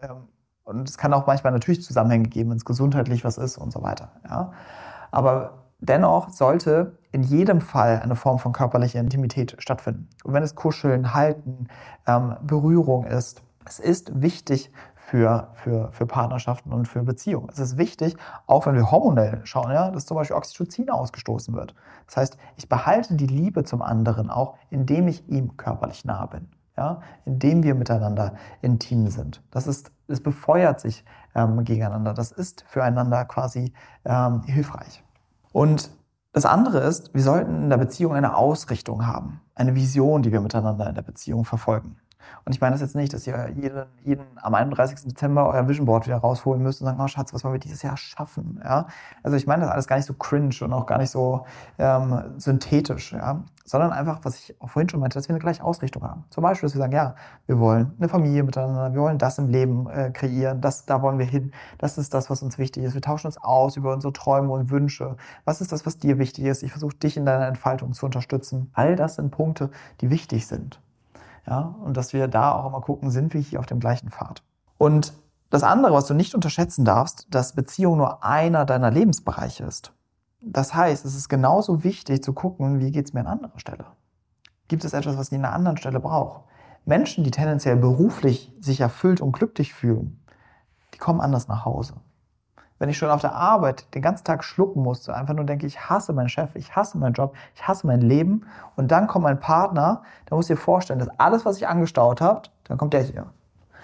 Speaker 1: es kann auch manchmal natürlich Zusammenhänge geben, wenn es gesundheitlich was ist und so weiter. Ja. Aber dennoch sollte in jedem Fall eine Form von körperlicher Intimität stattfinden. Und wenn es Kuscheln, Halten, Berührung ist, es ist wichtig für Partnerschaften und für Beziehungen. Es ist wichtig, auch wenn wir hormonell schauen, ja, dass zum Beispiel Oxytocin ausgestoßen wird. Das heißt, ich behalte die Liebe zum anderen auch, indem ich ihm körperlich nahe bin. Ja, indem wir miteinander intim sind. Es befeuert sich gegeneinander. Das ist füreinander quasi hilfreich. Und das andere ist, wir sollten in der Beziehung eine Ausrichtung haben, eine Vision, die wir miteinander in der Beziehung verfolgen. Und ich meine das jetzt nicht, dass ihr jeden am 31. Dezember euer Vision Board wieder rausholen müsst und sagen, oh Schatz, was wollen wir dieses Jahr schaffen? Ja? Also ich meine das alles gar nicht so cringe und auch gar nicht so synthetisch, ja? Sondern einfach, was ich auch vorhin schon meinte, dass wir eine gleiche Ausrichtung haben. Zum Beispiel, dass wir sagen, ja, wir wollen eine Familie miteinander, wir wollen das im Leben kreieren, da wollen wir hin, das ist das, was uns wichtig ist. Wir tauschen uns aus über unsere Träume und Wünsche. Was ist das, was dir wichtig ist? Ich versuche, dich in deiner Entfaltung zu unterstützen. All das sind Punkte, die wichtig sind. Ja, und dass wir da auch immer gucken, sind wir hier auf dem gleichen Pfad. Und das andere, was du nicht unterschätzen darfst, dass Beziehung nur einer deiner Lebensbereiche ist. Das heißt, es ist genauso wichtig zu gucken, wie geht es mir an anderer Stelle. Gibt es etwas, was ich an einer anderen Stelle brauche? Menschen, die tendenziell beruflich sich erfüllt und glücklich fühlen, die kommen anders nach Hause. Wenn ich schon auf der Arbeit den ganzen Tag schlucken musste, einfach nur denke, ich hasse meinen Chef, ich hasse meinen Job, ich hasse mein Leben und dann kommt mein Partner, da musst du dir vorstellen, dass alles, was ich angestaut habe, dann kommt der hier.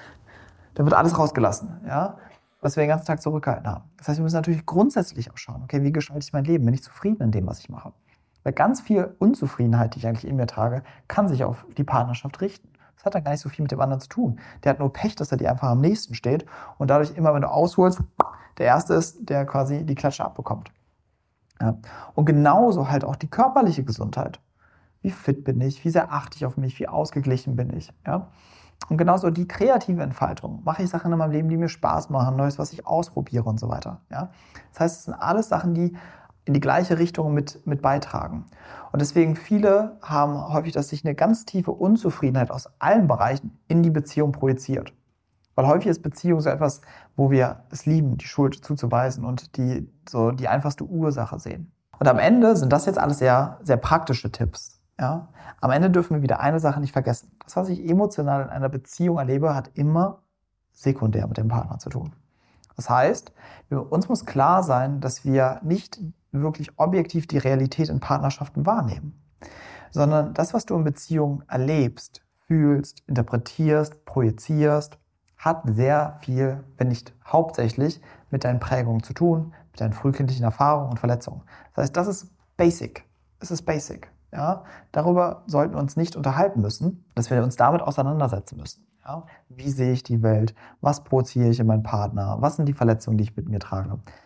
Speaker 1: Da wird alles rausgelassen, ja, was wir den ganzen Tag zurückgehalten haben. Das heißt, wir müssen natürlich grundsätzlich auch schauen, okay, wie gestalte ich mein Leben? Bin ich zufrieden in dem, was ich mache? Weil ganz viel Unzufriedenheit, die ich eigentlich in mir trage, kann sich auf die Partnerschaft richten. Das hat dann gar nicht so viel mit dem anderen zu tun. Der hat nur Pech, dass er dir einfach am nächsten steht und dadurch immer, wenn du ausholst, der Erste ist, der quasi die Klatsche abbekommt. Ja. Und genauso halt auch die körperliche Gesundheit. Wie fit bin ich? Wie sehr achte ich auf mich? Wie ausgeglichen bin ich? Ja. Und genauso die kreative Entfaltung. Mache ich Sachen in meinem Leben, die mir Spaß machen, Neues, was ich ausprobiere und so weiter. Ja. Das heißt, es sind alles Sachen, die in die gleiche Richtung mit beitragen. Und deswegen viele haben häufig, dass sich eine ganz tiefe Unzufriedenheit aus allen Bereichen in die Beziehung projiziert. Weil häufig ist Beziehung so etwas, wo wir es lieben, die Schuld zuzuweisen und die einfachste Ursache sehen. Und am Ende sind das jetzt alles sehr, sehr praktische Tipps. Ja? Am Ende dürfen wir wieder eine Sache nicht vergessen. Das, was ich emotional in einer Beziehung erlebe, hat immer sekundär mit dem Partner zu tun. Das heißt, uns muss klar sein, dass wir nicht wirklich objektiv die Realität in Partnerschaften wahrnehmen, sondern das, was du in Beziehungen erlebst, fühlst, interpretierst, projizierst, hat sehr viel, wenn nicht hauptsächlich, mit deinen Prägungen zu tun, mit deinen frühkindlichen Erfahrungen und Verletzungen. Das heißt, das ist basic. Es ist basic. Ja? Darüber sollten wir uns nicht unterhalten müssen, dass wir uns damit auseinandersetzen müssen. Ja? Wie sehe ich die Welt? Was projiziere ich in meinen Partner? Was sind die Verletzungen, die ich mit mir trage?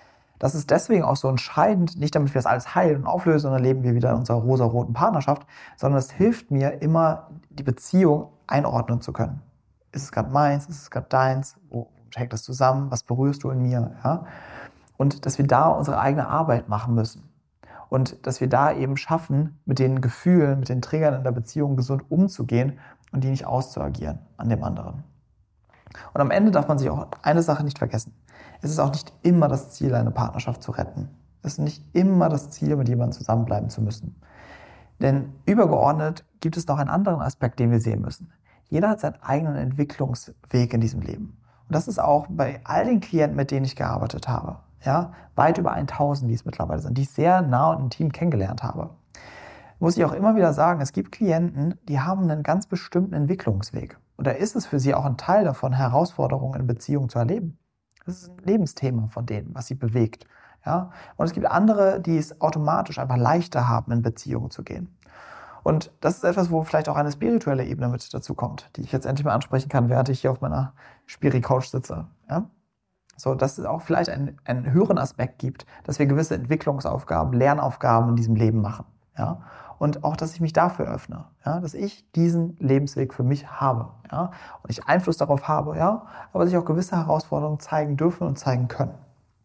Speaker 1: das ist deswegen auch so entscheidend, nicht damit wir das alles heilen und auflösen und dann leben wir wieder in unserer rosa-roten Partnerschaft, sondern es hilft mir immer, die Beziehung einordnen zu können. Ist es gerade meins? Ist es gerade deins? Wo hängt das zusammen? Was berührst du in mir? Ja? Und dass wir da unsere eigene Arbeit machen müssen. Und dass wir da eben schaffen, mit den Gefühlen, mit den Triggern in der Beziehung gesund umzugehen und die nicht auszuagieren an dem anderen. Und am Ende darf man sich auch eine Sache nicht vergessen. Es ist auch nicht immer das Ziel, eine Partnerschaft zu retten. Es ist nicht immer das Ziel, mit jemandem zusammenbleiben zu müssen. Denn übergeordnet gibt es noch einen anderen Aspekt, den wir sehen müssen. Jeder hat seinen eigenen Entwicklungsweg in diesem Leben. Und das ist auch bei all den Klienten, mit denen ich gearbeitet habe. Ja, weit über 1000, die es mittlerweile sind, die ich sehr nah und intim kennengelernt habe. Muss ich auch immer wieder sagen, es gibt Klienten, die haben einen ganz bestimmten Entwicklungsweg. Und da ist es für sie auch ein Teil davon, Herausforderungen in Beziehungen zu erleben. Das ist ein Lebensthema von denen, was sie bewegt. Ja? Und es gibt andere, die es automatisch einfach leichter haben, in Beziehungen zu gehen. Und das ist etwas, wo vielleicht auch eine spirituelle Ebene mit dazu kommt, die ich jetzt endlich mal ansprechen kann, während ich hier auf meiner Spiri-Couch sitze. Ja? So, dass es auch vielleicht einen höheren Aspekt gibt, dass wir gewisse Entwicklungsaufgaben, Lernaufgaben in diesem Leben machen. Ja? Und auch, dass ich mich dafür öffne, ja? Dass ich diesen Lebensweg für mich habe. Ja? Und ich Einfluss darauf habe, ja? Aber sich auch gewisse Herausforderungen zeigen dürfen und zeigen können.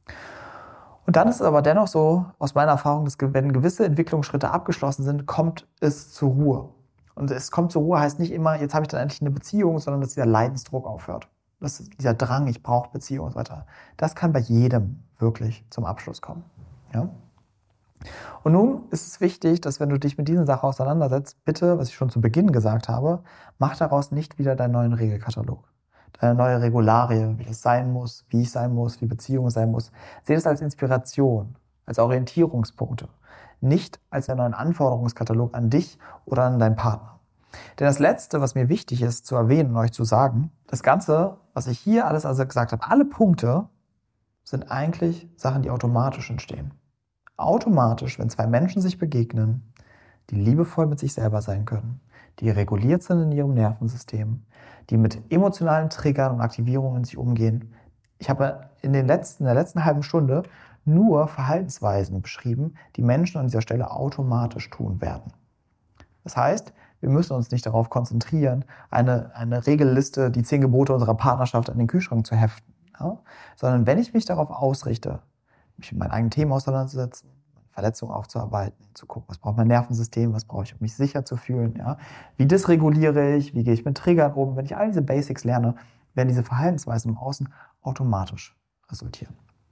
Speaker 1: Und dann ist es aber dennoch so, aus meiner Erfahrung, dass wenn gewisse Entwicklungsschritte abgeschlossen sind, kommt es zur Ruhe. Und es kommt zur Ruhe heißt nicht immer, jetzt habe ich dann endlich eine Beziehung, sondern dass dieser Leidensdruck aufhört. Das ist dieser Drang, ich brauche Beziehung und so weiter. Das kann bei jedem wirklich zum Abschluss kommen. Ja? Und nun ist es wichtig, dass wenn du dich mit diesen Sachen auseinandersetzt, bitte, was ich schon zu Beginn gesagt habe, mach daraus nicht wieder deinen neuen Regelkatalog. Deine neue Regularie, wie das sein muss, wie ich sein muss, wie Beziehung sein muss. Sehe das als Inspiration, als Orientierungspunkte, nicht als einen neuen Anforderungskatalog an dich oder an deinen Partner. Denn das Letzte, was mir wichtig ist zu erwähnen und euch zu sagen, das Ganze, was ich hier alles also gesagt habe, alle Punkte sind eigentlich Sachen, die automatisch entstehen. Automatisch, wenn zwei Menschen sich begegnen, die liebevoll mit sich selber sein können, die reguliert sind in ihrem Nervensystem, die mit emotionalen Triggern und Aktivierungen in sich umgehen. Ich habe in der letzten halben Stunde nur Verhaltensweisen beschrieben, die Menschen an dieser Stelle automatisch tun werden. Das heißt, wir müssen uns nicht darauf konzentrieren, eine Regelliste, die 10 Gebote unserer Partnerschaft an den Kühlschrank zu heften. Ja? Sondern wenn ich mich darauf ausrichte, mich mit meinen eigenen Themen auseinanderzusetzen, Verletzungen aufzuarbeiten, zu gucken, was braucht mein Nervensystem, was brauche ich, um mich sicher zu fühlen, ja? Wie dysreguliere ich, wie gehe ich mit Triggern um. Wenn ich all diese Basics lerne, werden diese Verhaltensweisen im Außen automatisch resultieren.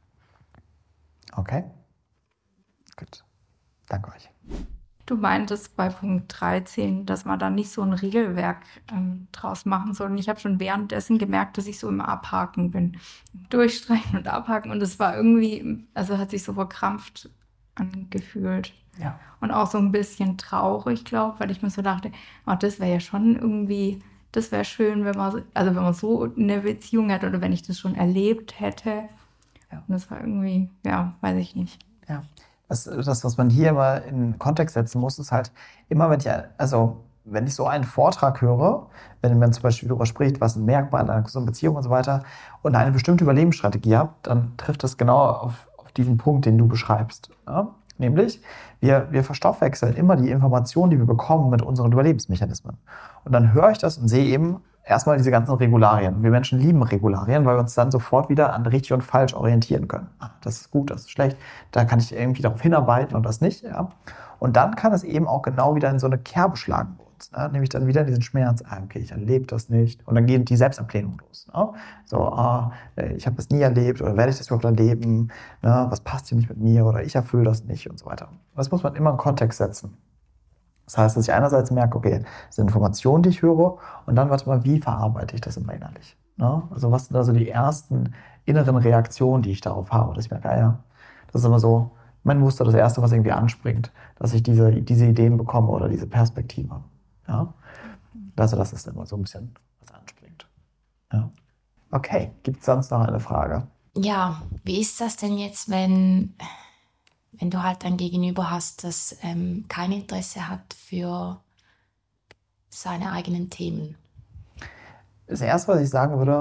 Speaker 1: Okay? Gut. Danke euch.
Speaker 2: Du meintest bei Punkt 13, dass man da nicht so ein Regelwerk draus machen soll. Und ich habe schon währenddessen gemerkt, dass ich so im Abhaken bin. Durchstreichen und abhaken. Und es war irgendwie, also hat sich so verkrampft angefühlt.
Speaker 1: Ja.
Speaker 2: Und auch so ein bisschen traurig, glaube ich, weil ich mir so dachte, oh, das wäre ja schon irgendwie, das wäre schön, wenn man so eine Beziehung hätte oder wenn ich das schon erlebt hätte.
Speaker 1: Ja.
Speaker 2: Und das war irgendwie, ja, weiß ich nicht.
Speaker 1: Ja. Das, was man hier mal in Kontext setzen muss, ist halt immer, wenn ich so einen Vortrag höre, wenn man zum Beispiel darüber spricht, was ein Merkmal einer gesunden Beziehung und so weiter und eine bestimmte Überlebensstrategie habt, dann trifft das genau auf diesen Punkt, den du beschreibst. Ja? Nämlich, wir verstoffwechseln immer die Informationen, die wir bekommen mit unseren Überlebensmechanismen. Und dann höre ich das und sehe eben erstmal diese ganzen Regularien. Wir Menschen lieben Regularien, weil wir uns dann sofort wieder an richtig und falsch orientieren können. Das ist gut, das ist schlecht, da kann ich irgendwie darauf hinarbeiten und das nicht. Ja? Und dann kann es eben auch genau wieder in so eine Kerbe schlagen bei uns. Ne? Nämlich dann wieder diesen Schmerz, okay, ich erlebe das nicht. Und dann geht die Selbstablehnung los. Ne? So, ich habe das nie erlebt oder werde ich das überhaupt erleben? Ne? Was passt hier nicht mit mir oder ich erfülle das nicht und so weiter. Das muss man immer in Kontext setzen. Das heißt, dass ich einerseits merke, okay, das sind Informationen, die ich höre, und dann, warte mal, wie verarbeite ich das immer innerlich? Ne? Also was sind also die ersten inneren Reaktionen, die ich darauf habe? Dass ich merke, ja, das ist immer so mein Muster, das Erste, was irgendwie anspringt, dass ich diese Ideen bekomme oder diese Perspektive. Ja? Also das ist immer so ein bisschen, was anspringt. Ja. Okay, gibt es sonst noch eine Frage?
Speaker 3: Ja, wie ist das denn jetzt, wenn du halt ein Gegenüber hast, das kein Interesse hat für seine eigenen Themen?
Speaker 1: Das Erste, was ich sagen würde,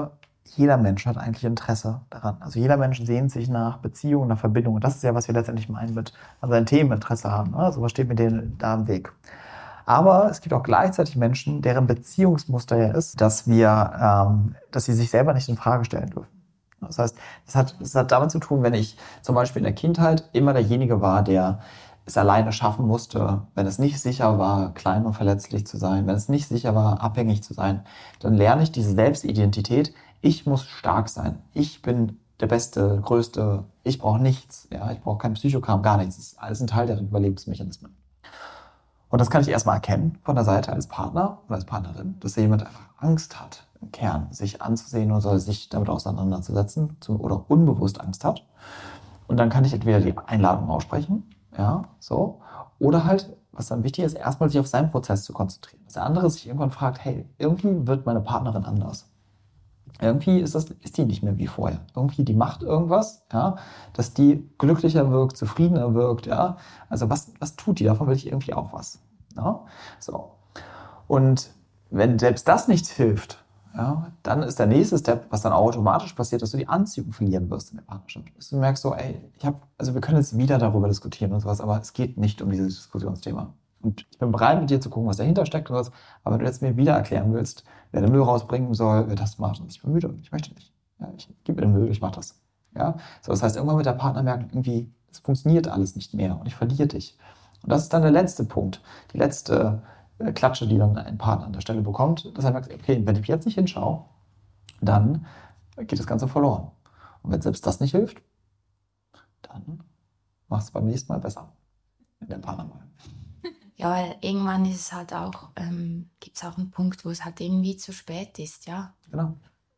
Speaker 1: jeder Mensch hat eigentlich Interesse daran. Also jeder Mensch sehnt sich nach Beziehung, nach Verbindung. Und das ist ja, was wir letztendlich meinen mit an seinen Themen Interesse haben. Also was steht mir denen da im Weg? Aber es gibt auch gleichzeitig Menschen, deren Beziehungsmuster ja ist, dass sie sich selber nicht in Frage stellen dürfen. Das heißt, das hat damit zu tun, wenn ich zum Beispiel in der Kindheit immer derjenige war, der es alleine schaffen musste, wenn es nicht sicher war, klein und verletzlich zu sein, wenn es nicht sicher war, abhängig zu sein, dann lerne ich diese Selbstidentität. Ich muss stark sein. Ich bin der Beste, Größte. Ich brauche nichts. Ja, ich brauche kein Psychokram, gar nichts. Das ist alles ein Teil der Überlebensmechanismen. Und das kann ich erstmal erkennen von der Seite als Partner oder als Partnerin, dass jemand einfach Angst hat, im Kern sich anzusehen oder sich damit auseinanderzusetzen oder unbewusst Angst hat. Und dann kann ich entweder die Einladung aussprechen, ja, so, oder halt, was dann wichtig ist, erstmal sich auf seinen Prozess zu konzentrieren. Dass der andere sich irgendwann fragt, hey, irgendwie wird meine Partnerin anders. Irgendwie ist die nicht mehr wie vorher. Irgendwie, die macht irgendwas, ja, dass die glücklicher wirkt, zufriedener wirkt, ja. Also was tut die? Davon will ich irgendwie auch was. Ja? So. Und wenn selbst das nicht hilft, ja, dann ist der nächste Step, was dann automatisch passiert, dass du die Anziehung verlieren wirst in der Partnerschaft. Dass du merkst so, ey, wir können jetzt wieder darüber diskutieren und sowas, aber es geht nicht um dieses Diskussionsthema. Und ich bin bereit, mit dir zu gucken, was dahinter steckt und was, aber wenn du jetzt mir wieder erklären willst, wer den Müll rausbringen soll, wer das macht, und ich bin müde, ich möchte nicht. Ja, ich gebe mir den Müll, ich mache das. Ja? So, das heißt, irgendwann wird der Partner merken, irgendwie, es funktioniert alles nicht mehr und ich verliere dich. Und das ist dann der letzte Punkt, die letzte Klatsche, die dann ein Partner an der Stelle bekommt, dass er merkt, okay, wenn ich jetzt nicht hinschaue, dann geht das Ganze verloren. Und wenn selbst das nicht hilft, dann mach es beim nächsten Mal besser. In der Partnerwahl.
Speaker 3: Ja, weil irgendwann ist es halt auch, gibt es auch einen Punkt, wo es halt irgendwie zu spät ist, ja.
Speaker 1: Genau.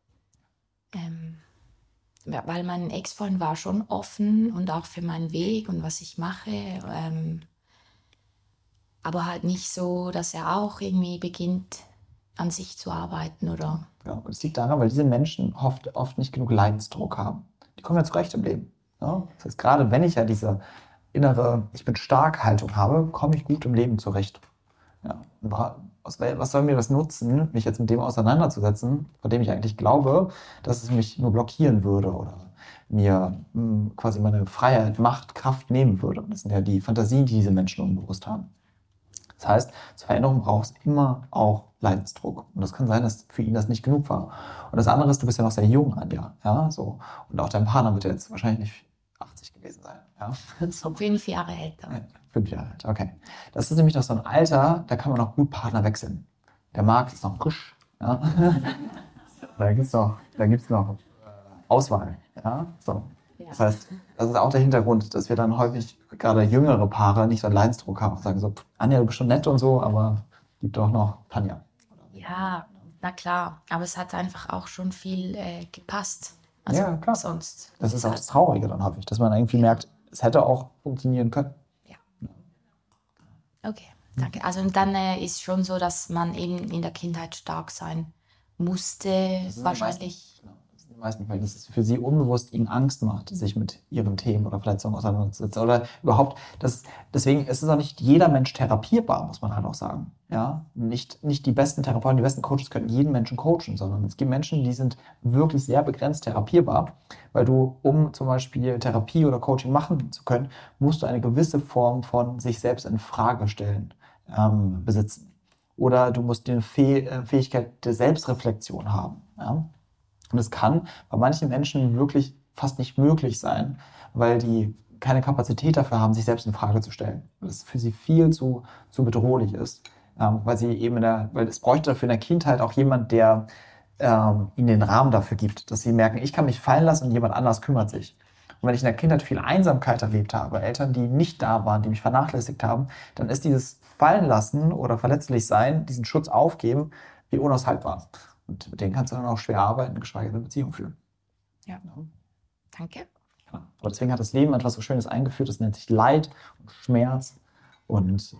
Speaker 3: Weil mein Ex-Freund war schon offen und auch für meinen Weg und was ich mache, aber halt nicht so, dass er auch irgendwie beginnt, an sich zu arbeiten, oder?
Speaker 1: Ja, und es liegt daran, weil diese Menschen oft nicht genug Leidensdruck haben. Die kommen ja zurecht im Leben. Ja? Das heißt, gerade wenn ich ja diese innere Ich bin stark Haltung habe, komme ich gut im Leben zurecht. Ja. Was soll mir das nutzen, mich jetzt mit dem auseinanderzusetzen, von dem ich eigentlich glaube, dass es mich nur blockieren würde oder mir quasi meine Freiheit, Macht, Kraft nehmen würde. Und das sind ja die Fantasien, die diese Menschen unbewusst haben. Das heißt, zur Veränderung braucht es immer auch Leidensdruck. Und das kann sein, dass für ihn das nicht genug war. Und das andere ist, du bist ja noch sehr jung, Anja. Ja, so. Und auch dein Partner wird jetzt wahrscheinlich nicht 80 gewesen sein. Ja?
Speaker 3: So 5 Jahre älter.
Speaker 1: Ja, 5 Jahre alt, okay. Das ist nämlich noch so ein Alter, da kann man noch gut Partner wechseln. Der Markt ist noch frisch. Ja? Da gibt's noch Auswahl. Ja? So. Das heißt, das ist auch der Hintergrund, dass wir dann häufig gerade jüngere Paare nicht so einen Leidensdruck haben und sagen so, Anja, du bist schon nett und so, aber gib doch noch Tanja.
Speaker 3: Ja, na klar. Aber es hat einfach auch schon viel gepasst. Also
Speaker 1: ja, klar.
Speaker 3: Sonst.
Speaker 1: Das ist auch das Traurige dann häufig, dass man irgendwie merkt, es hätte auch funktionieren können.
Speaker 3: Ja. Okay, danke. Also und dann ist schon so, dass man eben in der Kindheit stark sein musste, wahrscheinlich.
Speaker 1: Meistens, weil das für sie unbewusst ihnen Angst macht, sich mit ihren Themen oder Verletzungen auseinanderzusetzen. Oder überhaupt, deswegen ist es auch nicht jeder Mensch therapierbar, muss man halt auch sagen. Ja? Nicht die besten Therapeuten, die besten Coaches können jeden Menschen coachen, sondern es gibt Menschen, die sind wirklich sehr begrenzt therapierbar, weil du, um zum Beispiel Therapie oder Coaching machen zu können, musst du eine gewisse Form von sich selbst in Frage stellen besitzen. Oder du musst die Fähigkeit der Selbstreflexion haben. Ja? Und es kann bei manchen Menschen wirklich fast nicht möglich sein, weil die keine Kapazität dafür haben, sich selbst in Frage zu stellen. Weil es für sie viel zu bedrohlich ist. Weil es bräuchte dafür in der Kindheit auch jemand, der ihnen den Rahmen dafür gibt, dass sie merken, ich kann mich fallen lassen und jemand anders kümmert sich. Und wenn ich in der Kindheit viel Einsamkeit erlebt habe, Eltern, die nicht da waren, die mich vernachlässigt haben, dann ist dieses Fallen lassen oder verletzlich sein, diesen Schutz aufgeben, wie unaushaltbar. Und mit denen kannst du dann auch schwer arbeiten, geschweige denn eine Beziehung führen.
Speaker 3: Ja. Danke.
Speaker 1: Ja. Aber deswegen hat das Leben etwas so Schönes eingeführt, das nennt sich Leid und Schmerz und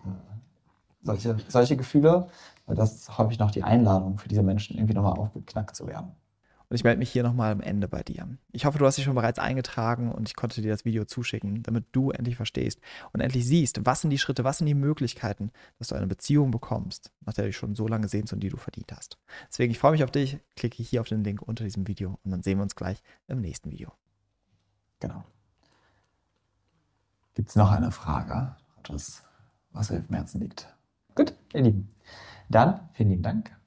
Speaker 1: solche Gefühle. Weil das ist häufig noch die Einladung für diese Menschen, irgendwie nochmal aufgeknackt zu werden. Und ich melde mich hier nochmal am Ende bei dir. Ich hoffe, du hast dich schon bereits eingetragen und ich konnte dir das Video zuschicken, damit du endlich verstehst und endlich siehst, was sind die Schritte, was sind die Möglichkeiten, dass du eine Beziehung bekommst, nach der du dich schon so lange sehnst und die du verdient hast. Deswegen, ich freue mich auf dich. Klicke hier auf den Link unter diesem Video und dann sehen wir uns gleich im nächsten Video. Genau. Gibt es noch eine Frage? Etwas, was dir auf dem Herzen liegt? Gut, ihr Lieben. Dann vielen lieben Dank